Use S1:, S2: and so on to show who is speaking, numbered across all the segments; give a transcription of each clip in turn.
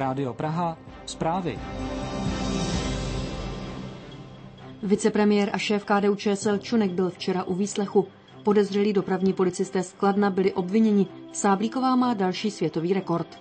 S1: Rádio Praha, zprávy.
S2: Vicepremiér a šéf KDU-ČSL Čunek byl včera u výslechu. Podezřelí dopravní policisté z Kladna byli obviněni. Sáblíková má další světový rekord.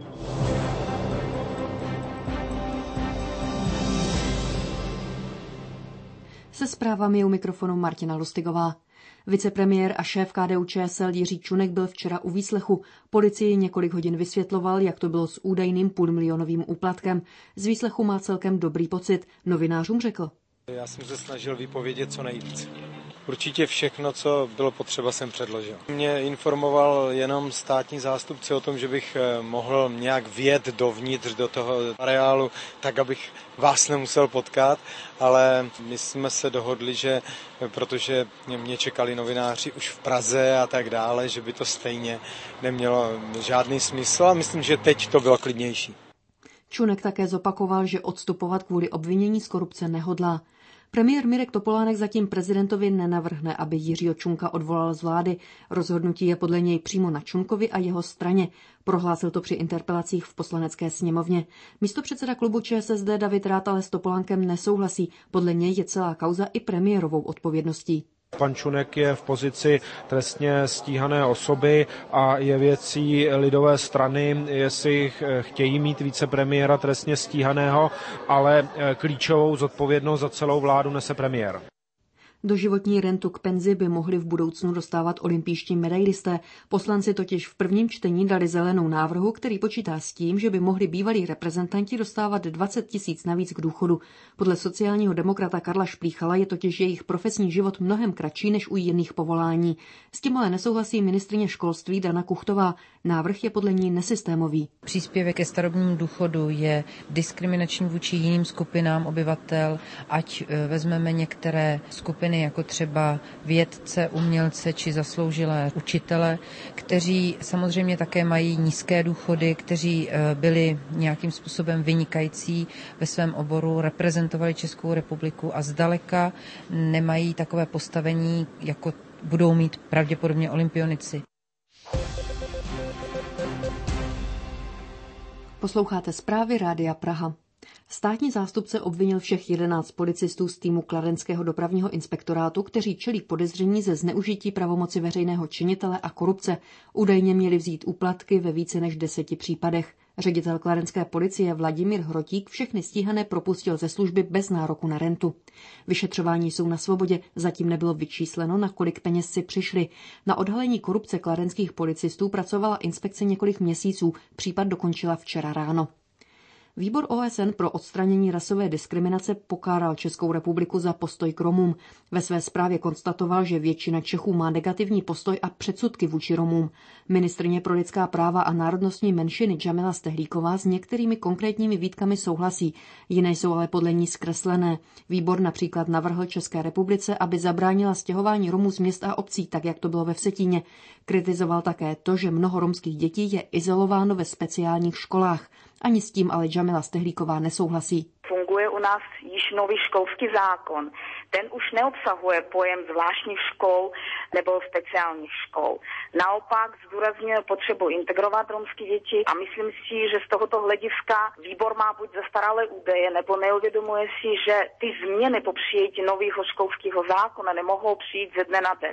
S2: Se zprávami u mikrofonu Martina Lustigová. Vicepremiér a šéf KDU-ČSL Jiří Čunek byl včera u výslechu. Policii několik hodin vysvětloval, jak to bylo s údajným půlmilionovým úplatkem. Z výslechu má celkem dobrý pocit. Novinářům řekl:
S3: Já jsem se snažil vypovědět co nejvíc. Určitě všechno, co bylo potřeba, jsem předložil. Mě informoval jenom státní zástupce o tom, že bych mohl nějak vjet dovnitř do toho areálu, tak abych vás nemusel potkat, ale my jsme se dohodli, že protože mě čekali novináři už v Praze a tak dále, že by to stejně nemělo žádný smysl a myslím, že teď to bylo klidnější.
S2: Čunek také zopakoval, že odstupovat kvůli obvinění z korupce nehodlá. Premiér Mirek Topolánek zatím prezidentovi nenavrhne, aby Jiřího Čunka odvolal z vlády. Rozhodnutí je podle něj přímo na Čunkovi a jeho straně. Prohlásil to při interpelacích v Poslanecké sněmovně. Místopředseda klubu ČSSD David Rath ale s Topolánkem nesouhlasí. Podle něj je celá kauza i premiérovou odpovědností.
S4: Pan Čunek je v pozici trestně stíhané osoby a je věcí lidové strany, jestli chtějí mít vicepremiéra trestně stíhaného, ale klíčovou zodpovědnost za celou vládu nese premiér.
S2: Doživotní rentu k penzi by mohli v budoucnu dostávat olympijští medailisté. Poslanci totiž v prvním čtení dali zelenou návrhu, který počítá s tím, že by mohli bývalí reprezentanti dostávat 20 000 navíc k důchodu. Podle sociálního demokrata Karla Šplíchala je totiž jejich profesní život mnohem kratší než u jiných povolání. S tím ale nesouhlasí ministryně školství Dana Kuchtová. Návrh je podle ní nesystémový.
S5: Příspěvek ke starobnímu důchodu je diskriminační vůči jiným skupinám obyvatel, ať vezmeme některé skupiny, jako třeba vědce, umělce či zasloužilé učitele, kteří samozřejmě také mají nízké důchody, kteří byli nějakým způsobem vynikající ve svém oboru, reprezentovali Českou republiku a zdaleka nemají takové postavení, jako budou mít pravděpodobně olympionici.
S2: Posloucháte zprávy Rádia Praha. Státní zástupce obvinil všech 11 policistů z týmu kladenského dopravního inspektorátu, kteří čelí podezření ze zneužití pravomoci veřejného činitele a korupce. Údajně měli vzít úplatky ve více než 10 případech. Ředitel kladenské policie Vladimír Hrotík všechny stíhané propustil ze služby bez nároku na rentu. Vyšetřování jsou na svobodě, zatím nebylo vyčísleno, na kolik peněz si přišli. Na odhalení korupce kladenských policistů pracovala inspekce několik měsíců, případ dokončila včera ráno. Výbor OSN pro odstranění rasové diskriminace pokáral Českou republiku za postoj k Romům. Ve své zprávě konstatoval, že většina Čechů má negativní postoj a předsudky vůči Romům. Ministryně pro lidská práva a národnostní menšiny Džamila Stehlíková s některými konkrétními výtkami souhlasí, jiné jsou ale podle ní zkreslené. Výbor například navrhl České republice, aby zabránila stěhování Romů z měst a obcí, tak jak to bylo ve Vsetíně. Kritizoval také to, že mnoho romských dětí je izolováno ve speciálních školách. Ani s tím ale Džamila Stehlíková nesouhlasí.
S6: Funguje u nás již nový školský zákon. Ten už neobsahuje pojem zvláštních škol nebo speciálních škol. Naopak zdůrazňuje potřebu integrovat romské děti a myslím si, že z tohoto hlediska výbor má buď zastaralé údaje, nebo neuvědomuje si, že ty změny po přijetí nového školského zákona nemohou přijít ze dne na den.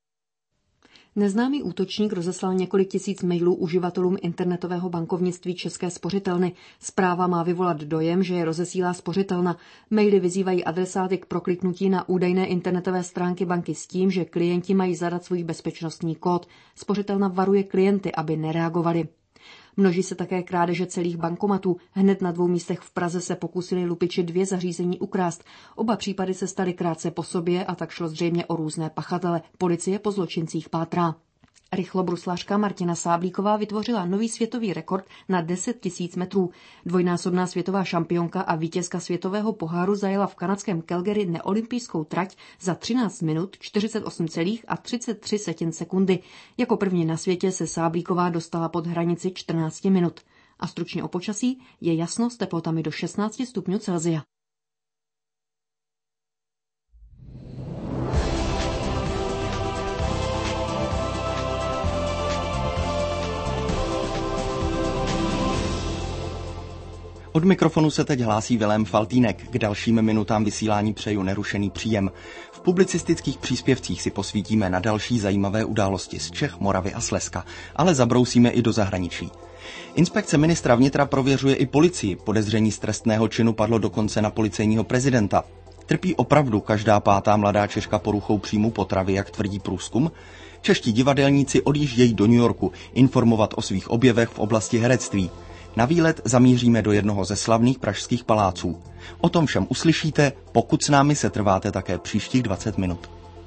S2: Neznámý útočník rozeslal několik tisíc mailů uživatelům internetového bankovnictví České spořitelny. Zpráva má vyvolat dojem, že je rozesílá spořitelna. Maily vyzývají adresáty k prokliknutí na údajné internetové stránky banky s tím, že klienti mají zadat svůj bezpečnostní kód. Spořitelna varuje klienty, aby nereagovali. Množí se také krádeže celých bankomatů. Hned na 2 místech v Praze se pokusili lupiči 2 zařízení ukrást. Oba případy se staly krátce po sobě a tak šlo zřejmě o různé pachatele. Policie po zločincích pátrá. Rychlobruslařka Martina Sáblíková vytvořila nový světový rekord na 10 000 metrů. Dvojnásobná světová šampionka a vítězka světového poháru zajela v kanadském Calgary neolympijskou trať za 13 minut 48,33 sekundy. Jako první na světě se Sáblíková dostala pod hranici 14 minut. A stručně o počasí: je jasno s teplotami do 16 stupňů Celsia.
S7: Od mikrofonu se teď hlásí Vilém Faltýnek. K dalším minutám vysílání přeju nerušený příjem. V publicistických příspěvcích si posvítíme na další zajímavé události z Čech, Moravy a Slezska, ale zabrousíme i do zahraničí. Inspekce ministra vnitra prověřuje i policii. Podezření z trestného činu padlo dokonce na policejního prezidenta. Trpí opravdu každá pátá mladá Češka poruchou příjmu potravy, jak tvrdí průzkum? Čeští divadelníci odjíždějí do New Yorku informovat o svých objevech v oblasti herectví. Na výlet zamíříme do jednoho ze slavných pražských paláců. O tom všem uslyšíte, pokud s námi setrváte také příštích 20 minut.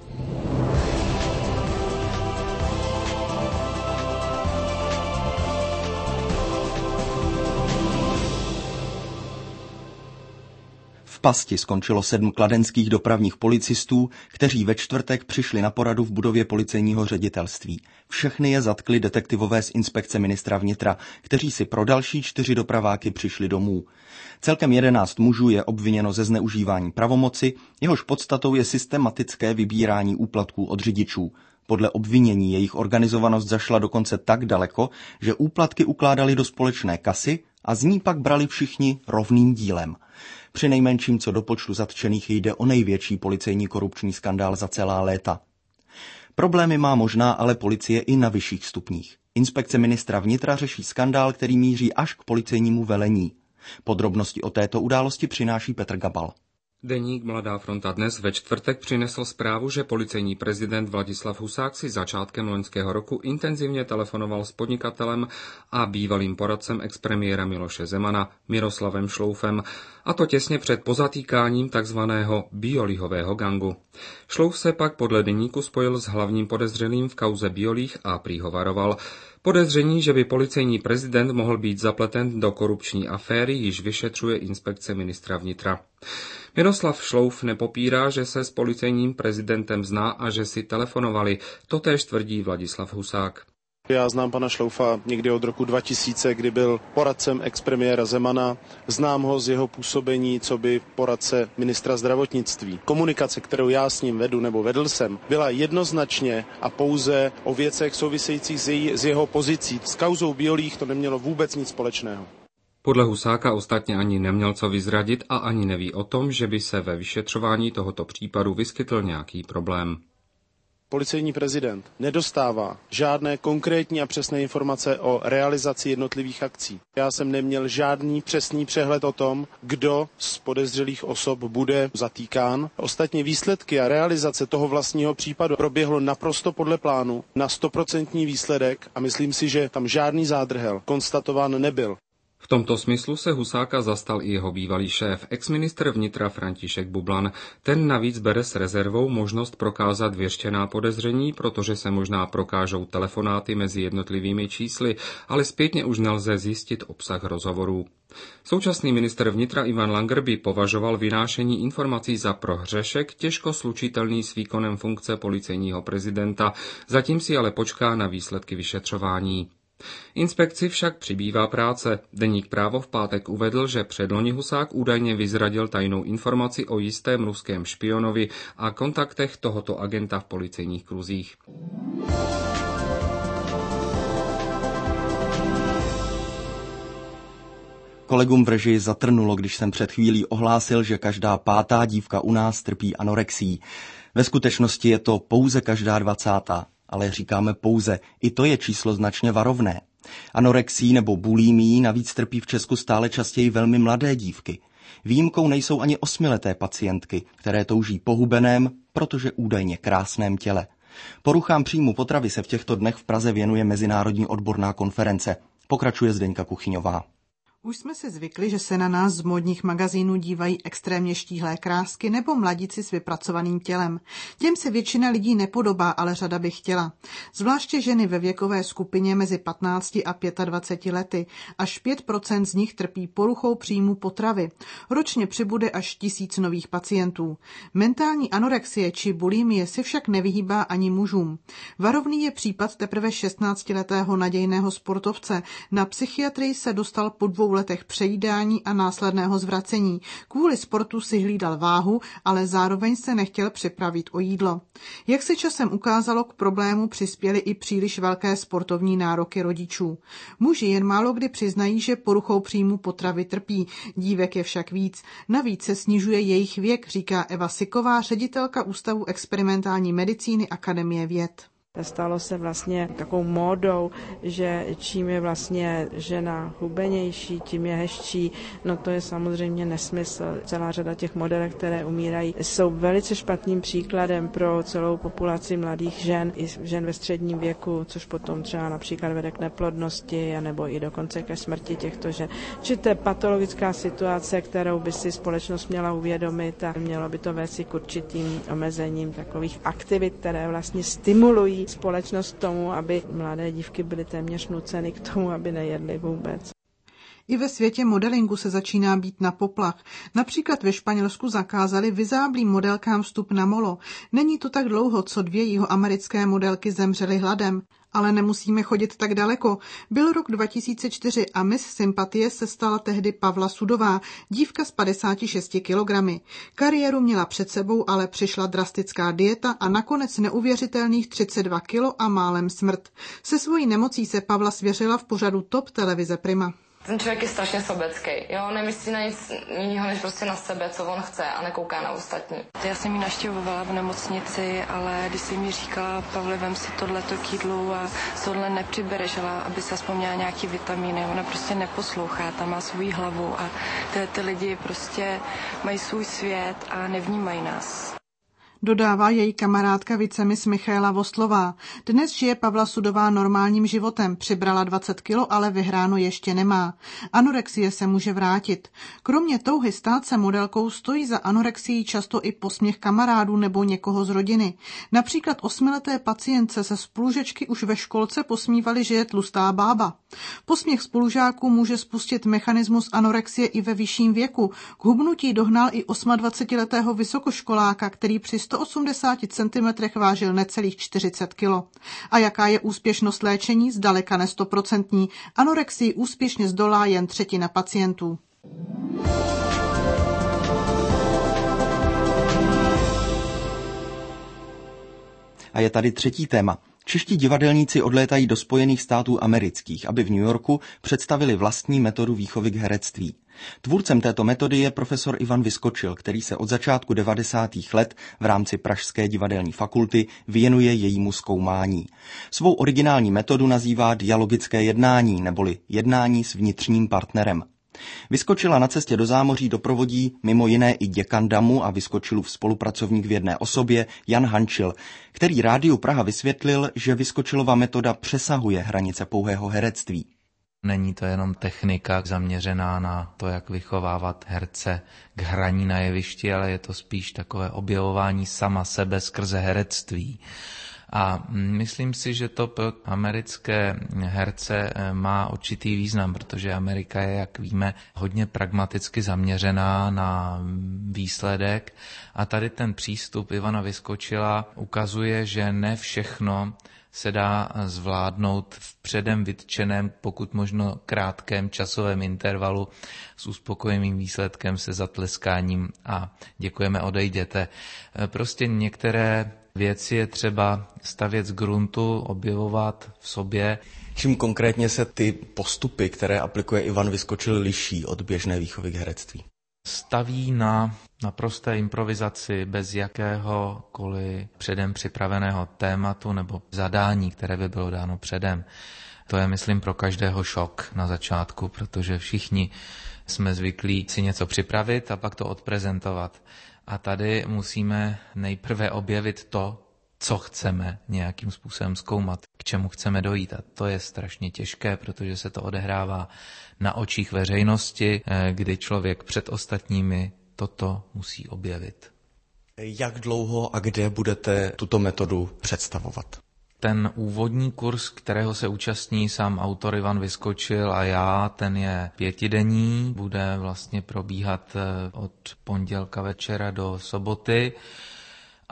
S7: V pasti skončilo 7 kladenských dopravních policistů, kteří ve čtvrtek přišli na poradu v budově policejního ředitelství. Všechny je zatkli detektivové z inspekce ministra vnitra, kteří si pro další 4 dopraváky přišli domů. Celkem 11 mužů je obviněno ze zneužívání pravomoci, jehož podstatou je systematické vybírání úplatků od řidičů. Podle obvinění jejich organizovanost zašla dokonce tak daleko, že úplatky ukládali do společné kasy a z ní pak brali všichni rovným dílem. Přinejmenším co do počtu zatčených jde o největší policejní korupční skandál za celá léta. Problémy má možná ale policie i na vyšších stupních. Inspekce ministra vnitra řeší skandál, který míří až k policejnímu velení. Podrobnosti o této události přináší Petr Gabal.
S8: Deník Mladá fronta dnes ve čtvrtek přinesl zprávu, že policejní prezident Vladislav Husák si začátkem loňského roku intenzivně telefonoval s podnikatelem a bývalým poradcem expremiéra Miloše Zemana Miroslavem Šloufem, a to těsně před pozatýkáním takzvaného biolihového gangu. Šlouf se pak podle deníku spojil s hlavním podezřelým v kauze biolích a prý ho varoval. Podezření, že by policejní prezident mohl být zapleten do korupční aféry, již vyšetřuje inspekce ministra vnitra. Miroslav Šlouf nepopírá, že se s policejním prezidentem zná a že si telefonovali. Totéž tvrdí Vladislav Husák.
S9: Já znám pana Šloufa někdy od roku 2000, kdy byl poradcem expremiéra Zemana. Znám ho z jeho působení coby poradce ministra zdravotnictví. Komunikace, kterou já s ním vedu nebo vedl jsem, byla jednoznačně a pouze o věcech souvisejících s jeho pozicí. S kauzou biolích to nemělo vůbec nic společného.
S8: Podle Husáka ostatně ani neměl co vyzradit a ani neví o tom, že by se ve vyšetřování tohoto případu vyskytl nějaký problém.
S9: Policejní prezident nedostává žádné konkrétní a přesné informace o realizaci jednotlivých akcí. Já jsem neměl žádný přesný přehled o tom, kdo z podezřelých osob bude zatýkán. Ostatně výsledky a realizace toho vlastního případu proběhlo naprosto podle plánu, na 100% výsledek a myslím si, že tam žádný zádrhel konstatován nebyl.
S8: V tomto smyslu se Husáka zastal i jeho bývalý šéf, exministr vnitra František Bublan. Ten navíc bere s rezervou možnost prokázat věštěná podezření, protože se možná prokážou telefonáty mezi jednotlivými čísly, ale zpětně už nelze zjistit obsah rozhovorů. Současný ministr vnitra Ivan Langer by považoval vynášení informací za prohřešek těžko slučitelný s výkonem funkce policejního prezidenta, zatím si ale počká na výsledky vyšetřování. Inspekci však přibývá práce. Deník Právo v pátek uvedl, že předloni Husák údajně vyzradil tajnou informaci o jistém ruském špionovi a kontaktech tohoto agenta v policejních kruzích.
S7: Kolegům v režii zatrnulo, když jsem před chvílí ohlásil, že každá pátá dívka u nás trpí anorexií. Ve skutečnosti je to pouze každá 20. Ale říkáme pouze, i to je číslo značně varovné. Anorexií nebo bulimií navíc trpí v Česku stále častěji velmi mladé dívky. Výjimkou nejsou ani 8leté pacientky, které touží po hubeném, protože údajně krásném těle. Poruchám příjmu potravy se v těchto dnech v Praze věnuje Mezinárodní odborná konference. Pokračuje Zdeňka Kuchyňová.
S10: Už jsme si zvykli, že se na nás z módních magazínů dívají extrémně štíhlé krásky nebo mladíci s vypracovaným tělem. Těm se většina lidí nepodobá, ale řada by chtěla. Zvláště ženy ve věkové skupině mezi 15 a 25 lety. Až 5% z nich trpí poruchou příjmu potravy. Ročně přibude až 1000 nových pacientů. Mentální anorexie či bulimie se však nevyhýbá ani mužům. Varovný je případ teprve 16letého nadějného sportovce. Na psychiatrii se dostal po 2 letech přejídání a následného zvracení. Kvůli sportu si hlídal váhu, ale zároveň se nechtěl připravit o jídlo. Jak se časem ukázalo, k problému přispěly i příliš velké sportovní nároky rodičů. Muži jen málo kdy přiznají, že poruchou příjmu potravy trpí, dívek je však víc. Navíc se snižuje jejich věk, říká Eva Siková, ředitelka Ústavu experimentální medicíny Akademie věd.
S11: Stalo se vlastně takovou módou, že čím je vlastně žena hubenější, tím je hezčí. No to je samozřejmě nesmysl. Celá řada těch modelek, které umírají, jsou velice špatným příkladem pro celou populaci mladých žen i žen ve středním věku, což potom třeba například vede k neplodnosti nebo i dokonce ke smrti těchto žen. Či to je patologická situace, kterou by si společnost měla uvědomit a mělo by to vést k určitým omezením takových aktivit, které vlastně stimulují společnost k tomu, aby mladé dívky byly téměř nuceny k tomu, aby nejedly vůbec.
S10: I ve světě modelingu se začíná být na poplach. Například ve Španělsku zakázali vyzáblým modelkám vstup na molo. Není to tak dlouho, co 2 jihoamerické modelky zemřely hladem. Ale nemusíme chodit tak daleko. Byl rok 2004 a Miss Sympatie se stala tehdy Pavla Sudová, dívka s 56 kilogramy. Kariéru měla před sebou, ale přišla drastická dieta a nakonec neuvěřitelných 32 kilo a málem smrt. Se svojí nemocí se Pavla svěřila v pořadu Top televize Prima.
S12: Ten člověk je strašně sobecký, jo, nemyslí na nic jiného, než prostě na sebe, co on chce a nekouká na ostatní.
S13: Já jsem ji navštěvovala v nemocnici, ale když jsem mi říkala, Pavle, vem si tohleto k jídlu a tohle nepřibereš, ale aby se aspoň měla nějaký vitamíny, ona prostě neposlouchá, tam má svou hlavu a ty lidi prostě mají svůj svět a nevnímají nás.
S10: Dodává její kamarádka vicemis Michaela Vostlová. Dnes žije Pavla Sudová normálním životem, přibrala 20 kilo, ale vyhráno ještě nemá. Anorexie se může vrátit. Kromě touhy stát se modelkou stojí za anorexií často i posměch kamarádů nebo někoho z rodiny. Například 8leté pacientce se spolužečky už ve školce posmívali, že je tlustá bába. Posměch spolužáků může spustit mechanismus anorexie i ve vyšším věku. K hubnutí dohnal i 28letého vysokoškoláka, který při 180 cm vážil necelých 40 kg. A jaká je úspěšnost léčení? Zdaleka ne 100%. Anorexii úspěšně zdolá jen 1/3 pacientů.
S7: A je tady třetí téma. Čeští divadelníci odlétají do Spojených států amerických, aby v New Yorku představili vlastní metodu výchovy k herectví. Tvůrcem této metody je profesor Ivan Vyskočil, který se od začátku 90. let v rámci Pražské divadelní fakulty věnuje jejímu zkoumání. Svou originální metodu nazývá dialogické jednání, neboli jednání s vnitřním partnerem. Vyskočila na cestě do zámoří doprovodí mimo jiné i děkan DAMu a Vyskočilův spolupracovník v jedné osobě Jan Hančil, který Rádiu Praha vysvětlil, že Vyskočilova metoda přesahuje hranice pouhého herectví.
S14: Není to jenom technika zaměřená na to, jak vychovávat herce k hraní na jevišti, ale je to spíš takové objevování sama sebe skrze herectví. A myslím si, že to pro americké herce má určitý význam, protože Amerika je, jak víme, hodně pragmaticky zaměřená na výsledek a tady ten přístup Ivana Vyskočila ukazuje, že ne všechno se dá zvládnout v předem vytčeném, pokud možno krátkém časovém intervalu s uspokojivým výsledkem, se zatleskáním a děkujeme, odejděte. Prostě některé věci je třeba stavět z gruntu, objevovat v sobě.
S7: Čím konkrétně se ty postupy, které aplikuje Ivan Vyskočil, liší od běžné výchovy k herectví?
S14: Staví na prosté improvizaci bez jakéhokoliv předem připraveného tématu nebo zadání, které by bylo dáno předem. To je, myslím, pro každého šok na začátku, protože všichni jsme zvyklí si něco připravit a pak to odprezentovat. A tady musíme nejprve objevit to, co chceme nějakým způsobem zkoumat, k čemu chceme dojít. A to je strašně těžké, protože se to odehrává na očích veřejnosti, kdy člověk před ostatními toto musí objevit.
S7: Jak dlouho a kde budete tuto metodu představovat?
S14: Ten úvodní kurz, kterého se účastní sám autor Ivan Vyskočil a já, ten je 5denní, bude vlastně probíhat od pondělka večera do soboty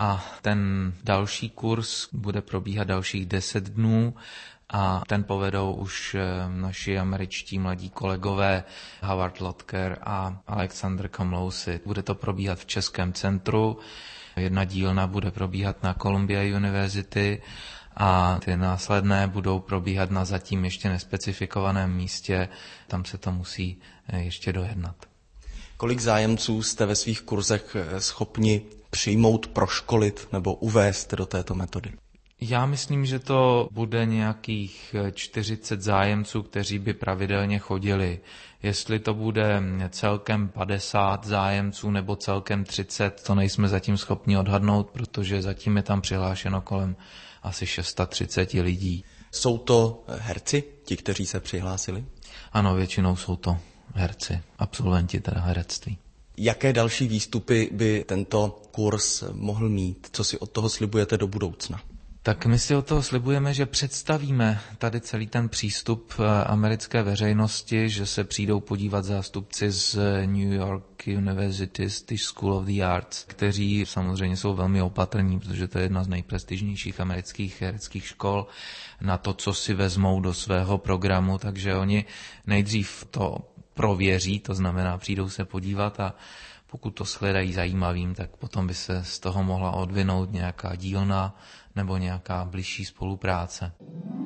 S14: A ten další kurz bude probíhat dalších 10 dnů a ten povedou už naši američtí mladí kolegové Howard Lotker a Alexander Komlousi. Bude to probíhat v Českém centru, jedna dílna bude probíhat na Columbia University a ty následné budou probíhat na zatím ještě nespecifikovaném místě, tam se to musí ještě dojednat.
S7: Kolik zájemců jste ve svých kurzech schopni přijmout, proškolit nebo uvést do této metody?
S14: Já myslím, že to bude nějakých 40 zájemců, kteří by pravidelně chodili. Jestli to bude celkem 50 zájemců nebo celkem 30, to nejsme zatím schopni odhadnout, protože zatím je tam přihlášeno kolem asi 630 lidí.
S7: Jsou to herci, ti, kteří se přihlásili?
S14: Ano, většinou jsou to herci, absolventi teda herectví.
S7: Jaké další výstupy by tento kurz mohl mít? Co si od toho slibujete do budoucna?
S14: Tak my si od toho slibujeme, že představíme tady celý ten přístup americké veřejnosti, že se přijdou podívat zástupci z New York University, School of the Arts, kteří samozřejmě jsou velmi opatrní, protože to je jedna z nejprestižnějších amerických hereckých škol, na to, co si vezmou do svého programu, takže oni nejdřív to prověří, to znamená přijdou se podívat a pokud to shledají zajímavým, tak potom by se z toho mohla odvinout nějaká dílna nebo nějaká bližší spolupráce.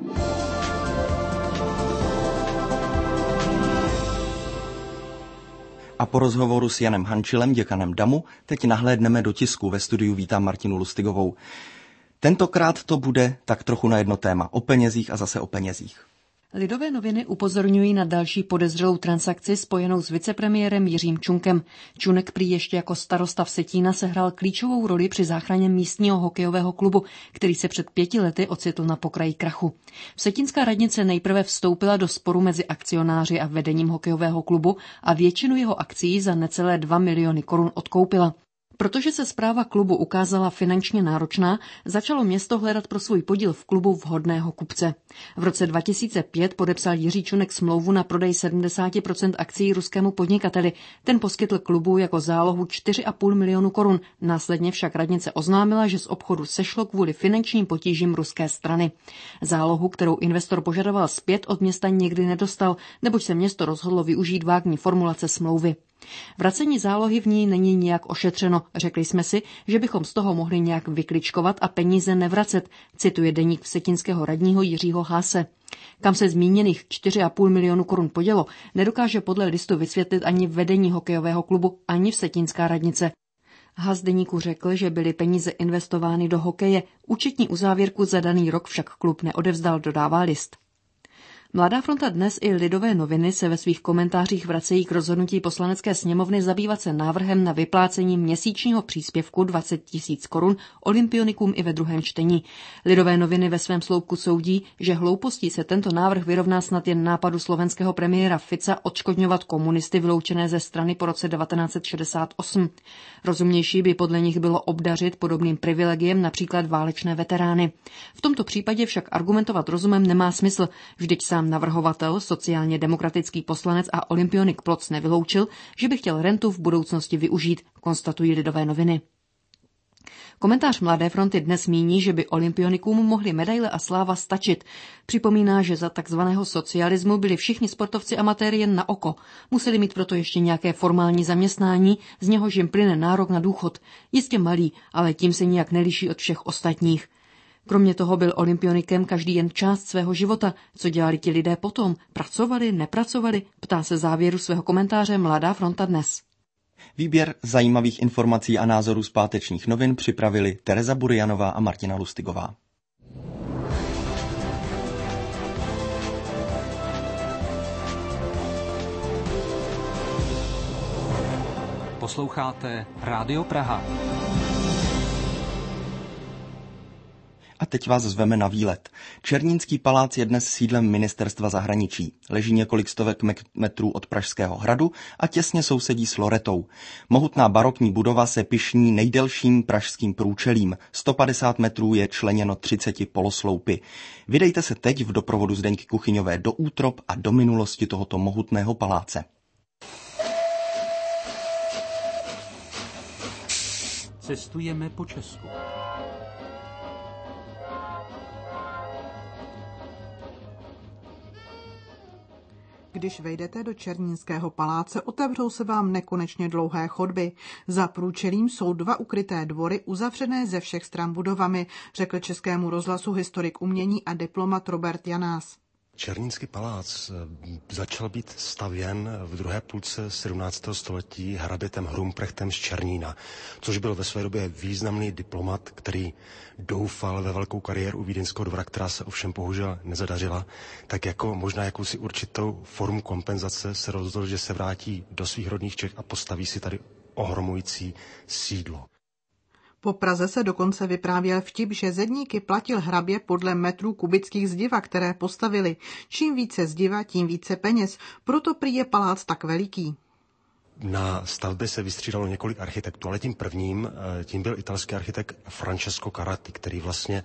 S7: A po rozhovoru s Janem Hančilem, děkanem DAMu, teď nahlédneme do tisku. Ve studiu vítám Martinu Lustigovou. Tentokrát to bude tak trochu na jedno téma. O penězích a zase o penězích.
S2: Lidové noviny upozorňují na další podezřelou transakci spojenou s vicepremiérem Jiřím Čunkem. Čunek prý ještě jako starosta Vsetína sehrál klíčovou roli při záchraně místního hokejového klubu, který se před 5 lety ocitl na pokraji krachu. Vsetínská radnice nejprve vstoupila do sporu mezi akcionáři a vedením hokejového klubu a většinu jeho akcií za necelé 2 miliony korun odkoupila. Protože se správa klubu ukázala finančně náročná, začalo město hledat pro svůj podíl v klubu vhodného kupce. V roce 2005 podepsal Jiří Čunek smlouvu na prodej 70% akcií ruskému podnikateli. Ten poskytl klubu jako zálohu 4,5 milionu korun. Následně však radnice oznámila, že z obchodu sešlo kvůli finančním potížím ruské strany. Zálohu, kterou investor požadoval zpět, od města nikdy nedostal, neboť se město rozhodlo využít vágní formulace smlouvy. Vracení zálohy v ní není nijak ošetřeno. Řekli jsme si, že bychom z toho mohli nějak vykličkovat a peníze nevracet, cituje deník vsetínského radního Jiřího Haase. Kam se zmíněných 4,5 milionu korun podělo, nedokáže podle listu vysvětlit ani vedení hokejového klubu, ani vsetínská radnice. Haas deníku řekl, že byly peníze investovány do hokeje, účetní uzávěrku za daný rok však klub neodevzdal, dodává list. Mladá fronta Dnes i Lidové noviny se ve svých komentářích vracejí k rozhodnutí Poslanecké sněmovny zabývat se návrhem na vyplácení měsíčního příspěvku 20 000 korun olympionikům i ve druhém čtení. Lidové noviny ve svém sloupku soudí, že hloupostí se tento návrh vyrovná snad jen nápadu slovenského premiéra Fica odškodňovat komunisty vyloučené ze strany po roce 1968. Rozumnější by podle nich bylo obdařit podobným privilegiem například válečné veterány. V tomto případě však argumentovat rozumem nemá smysl, vždyť sám navrhovatel, sociálně demokratický poslanec a olympionik Ploc nevyloučil, že by chtěl rentu v budoucnosti využít, konstatují Lidové noviny. Komentář Mladé fronty Dnes míní, že by olympionikům mohly medaile a sláva stačit. Připomíná, že za takzvaného socialismu byli všichni sportovci amatéry jen na oko. Museli mít proto ještě nějaké formální zaměstnání, z něhož jim plyne nárok na důchod. Jistě malý, ale tím se nijak neliší od všech ostatních. Kromě toho byl olympionikem každý jen část svého života. Co dělali ti lidé potom? Pracovali, nepracovali? Ptá se závěru svého komentáře Mladá fronta Dnes.
S7: Výběr zajímavých informací a názorů z pátečních novin připravili Tereza Burianová a Martina Lustigová.
S1: Posloucháte Rádio Praha.
S7: A teď vás zveme na výlet. Černínský palác je dnes sídlem ministerstva zahraničí. Leží několik stovek metrů od Pražského hradu a těsně sousedí s Loretou. Mohutná barokní budova se pyšní nejdelším pražským průčelím. 150 metrů je členěno 30 polosloupy. Vydejte se teď v doprovodu Zdeňky Kuchyňové do útrob a do minulosti tohoto mohutného paláce.
S1: Cestujeme po Česku.
S10: Když vejdete do Černínského paláce, otevřou se vám nekonečně dlouhé chodby. Za průčelím jsou 2 ukryté dvory uzavřené ze všech stran budovami, řekl Českému rozhlasu historik umění a diplomat Robert Janás.
S15: Černínský palác začal být stavěn v druhé půlce 17. století hrabětem Hrumprechtem z Černína, což byl ve své době významný diplomat, který doufal ve velkou kariéru u vídeňského dvora, která se ovšem bohužel nezadařila, tak jako možná jakousi určitou formu kompenzace se rozhodl, že se vrátí do svých rodných Čech a postaví si tady ohromující sídlo.
S10: Po Praze se dokonce vyprávěl vtip, že zedníky platil hrabě podle metrů kubických zdiva, které postavili. Čím více zdiva, tím více peněz, proto prý je palác tak veliký.
S15: Na stavbě se vystřídalo několik architektů, ale tím byl italský architekt Francesco Carrati, který vlastně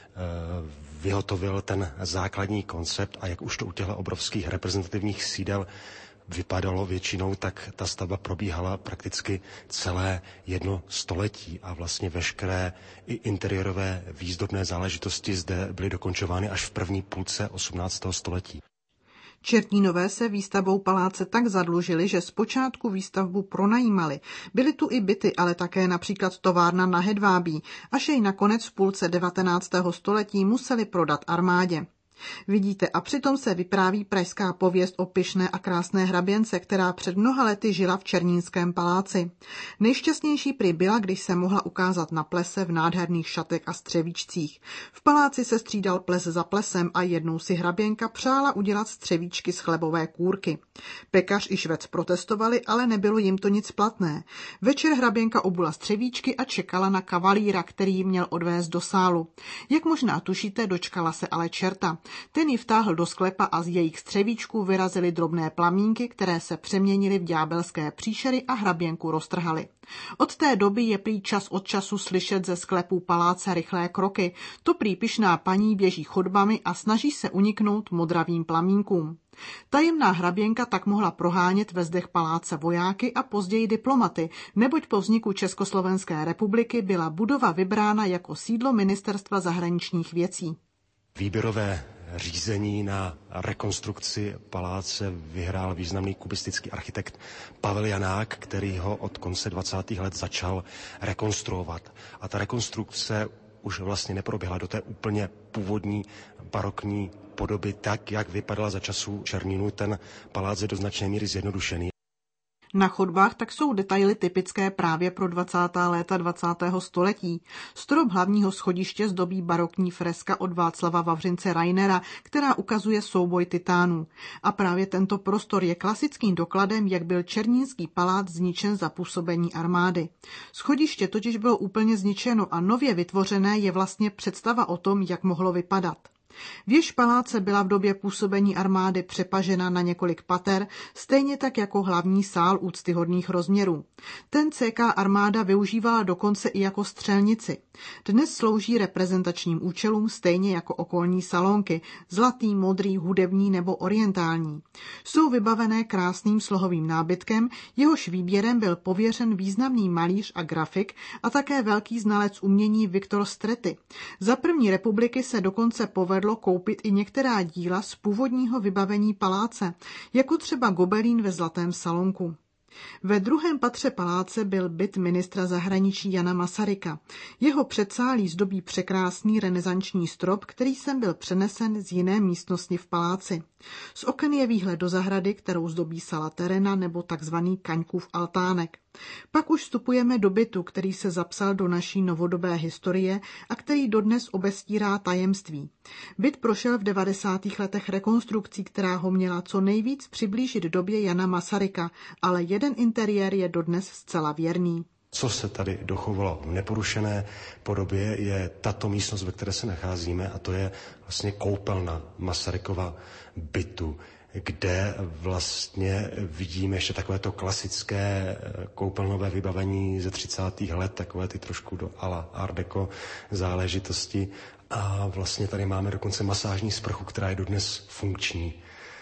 S15: vyhotovil ten základní koncept a jak už to u těchto obrovských reprezentativních sídel vypadalo většinou, tak ta stavba probíhala prakticky celé 1 století a vlastně veškeré i interiérové výzdobné záležitosti zde byly dokončovány až v první půlce 18. století.
S10: Černínové se výstavbou paláce tak zadlužili, že zpočátku výstavbu pronajímali. Byly tu i byty, ale také například továrna na hedvábí, až jej nakonec v půlce 19. století museli prodat armádě. Vidíte, a přitom se vypráví pražská pověst o pyšné a krásné hraběnce, která před mnoha lety žila v Černínském paláci. Nejšťastnější prý byla, když se mohla ukázat na plese v nádherných šatech a střevíčcích. V paláci se střídal ples za plesem a jednou si hraběnka přála udělat střevíčky z chlebové kůrky. Pekař i švec protestovali, ale nebylo jim to nic platné. Večer hraběnka obula střevíčky a čekala na kavalíra, který ji měl odvést do sálu. Jak možná tušíte, dočkala se ale čerta. Ten ji vtáhl do sklepa a z jejich střevíčků vyrazily drobné plamínky, které se přeměnily v ďábelské příšery a hraběnku roztrhaly. Od té doby je prý čas od času slyšet ze sklepů paláce rychlé kroky. To prý pyšná paní běží chodbami a snaží se uniknout modravým plamínkům. Tajemná hraběnka tak mohla prohánět ve zdech paláce vojáky a později diplomaty, neboť po vzniku Československé republiky byla budova vybrána jako sídlo Ministerstva zahraničních věcí.
S15: Výběrové řízení na rekonstrukci paláce vyhrál významný kubistický architekt Pavel Janák, který ho od konce 20. let začal rekonstruovat. A ta rekonstrukce už vlastně neproběhla do té úplně původní barokní podoby, tak, jak vypadala za časů Černínu. Ten palác je do značné míry zjednodušený.
S10: Na chodbách tak jsou detaily typické právě pro 20. léta 20. století. Strop hlavního schodiště zdobí barokní freska od Václava Vavřince Rainera, která ukazuje souboj titánů. A právě tento prostor je klasickým dokladem, jak byl Černínský palác zničen za působení armády. Schodiště totiž bylo úplně zničeno a nově vytvořené je vlastně představa o tom, jak mohlo vypadat. Věž paláce byla v době působení armády přepažena na několik pater, stejně tak jako hlavní sál úctyhodných rozměrů. Ten CK armáda využívala dokonce i jako střelnici. Dnes slouží reprezentačním účelům stejně jako okolní salonky, zlatý, modrý, hudební nebo orientální. Jsou vybavené krásným slohovým nábytkem, jehož výběrem byl pověřen významný malíř a grafik a také velký znalec umění Viktor Strety. Za první republiky se dokonce povedlo koupit i některá díla z původního vybavení paláce, jako třeba gobelín ve zlatém salonku. Ve druhém patře paláce byl byt ministra zahraničí Jana Masaryka. Jeho předsálí zdobí překrásný renesanční strop, který sem byl přenesen z jiné místnosti v paláci. Z oken je výhled do zahrady, kterou zdobí sala terena nebo takzvaný Kaňkův altánek. Pak už vstupujeme do bytu, který se zapsal do naší novodobé historie a který dodnes obestírá tajemství. Byt prošel v 90. letech rekonstrukcí, která ho měla co nejvíc přiblížit době Jana Masaryka, ale jeden interiér je dodnes zcela věrný.
S15: Co se tady dochovalo v neporušené podobě, je tato místnost, ve které se nacházíme, a to je vlastně koupelna Masarykova bytu, kde vlastně vidíme ještě takové to klasické koupelnové vybavení ze 30. let, takové ty trošku do ala art deco záležitosti. A vlastně tady máme dokonce masážní sprchu, která je dodnes funkční.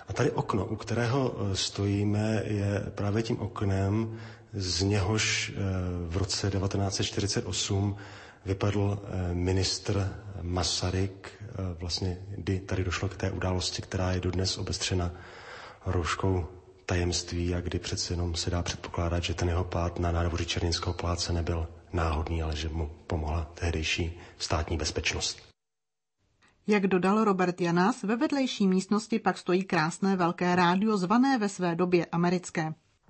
S15: A tady okno, u kterého stojíme, je právě tím oknem, z něhož v roce 1948 vypadl ministr Masaryk, vlastně kdy tady došlo k té události, která je dodnes obestřena rouškou tajemství a kdy přece jenom se dá předpokládat, že ten jeho pád na nádvoří Černínského paláce nebyl náhodný, ale že mu pomohla tehdejší státní bezpečnost.
S10: Jak dodal Robert Janás, ve vedlejší místnosti pak stojí krásné velké rádio zvané ve své době americké.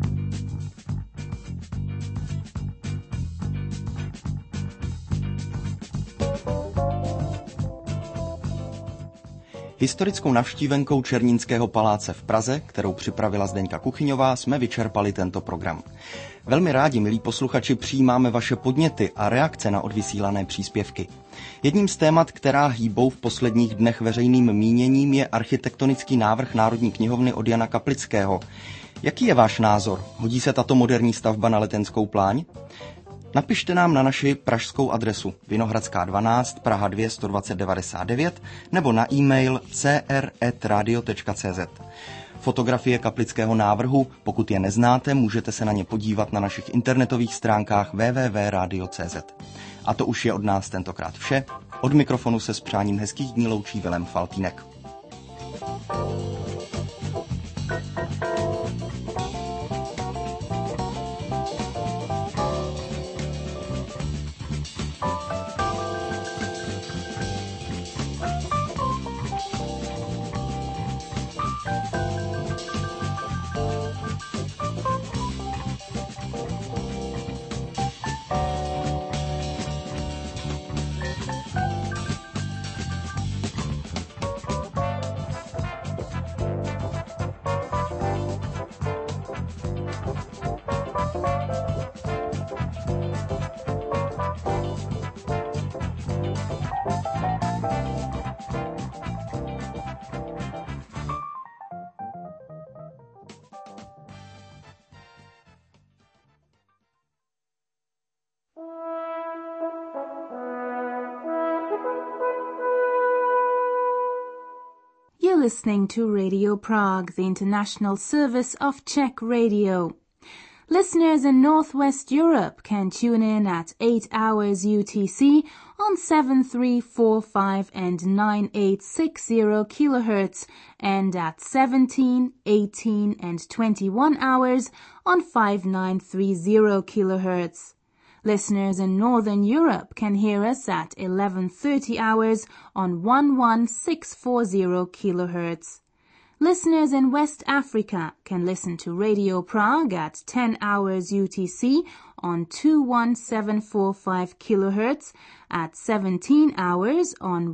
S7: Historickou navštívenkou Černínského paláce v Praze, kterou připravila Zdeňka Kuchyňová, jsme vyčerpali tento program. Velmi rádi, milí posluchači, přijímáme vaše podněty a reakce na odvysílané příspěvky. Jedním z témat, která hýbou v posledních dnech veřejným míněním, je architektonický návrh Národní knihovny od Jana Kaplického. Jaký je váš názor? Hodí se tato moderní stavba na Letenskou pláň? Napište nám na naši pražskou adresu Vinohradská 12, Praha 2 120 99 nebo na e-mail cr@radio.cz. Fotografie kaplického návrhu, pokud je neznáte, můžete se na ně podívat na našich internetových stránkách www.radio.cz. A to už je od nás tentokrát vše. Od mikrofonu se s přáním hezkých dní loučí Vilém Faltýnek.
S16: You're listening to Radio Prague, the international service of Czech radio. Listeners in Northwest Europe can tune in at 8 hours UTC on 7345 and 9860 kHz and at 17, 18 and 21 hours on 5930 kHz. Listeners in Northern Europe can hear us at 11:30 hours on 11640 kHz. Listeners in West Africa can listen to Radio Prague at 10 hours UTC on 21745 kHz, at 17 hours on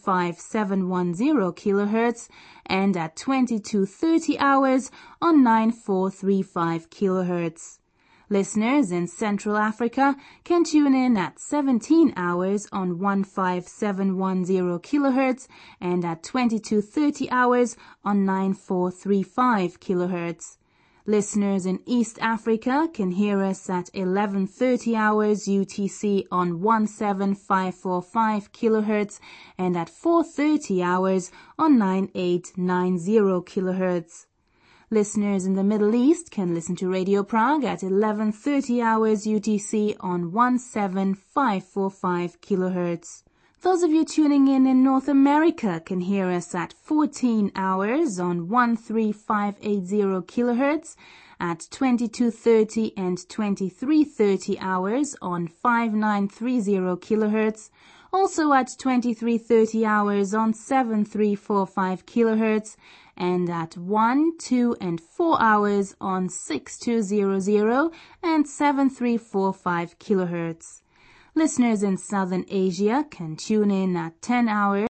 S16: 15710 kHz, and at 22:30 hours on 9435 kHz. Listeners in Central Africa can tune in at 17 hours on 15710 kHz and at 22:30 hours on 9435 kHz. Listeners in East Africa can hear us at 11:30 hours UTC on 17545 kHz and at 4:30 hours on 9890 kHz. Listeners in the Middle East can listen to Radio Prague at 11:30 hours UTC on 17545 kHz. Those of you tuning in North America can hear us at 14 hours on 13580 kHz, at 22:30 and 23:30 hours on 5930 kHz, also at 23:30 hours on 7345 kHz, and at 1, 2 and 4 hours on 6200 and 7345 kHz. Listeners in Southern Asia can tune in at 10 hours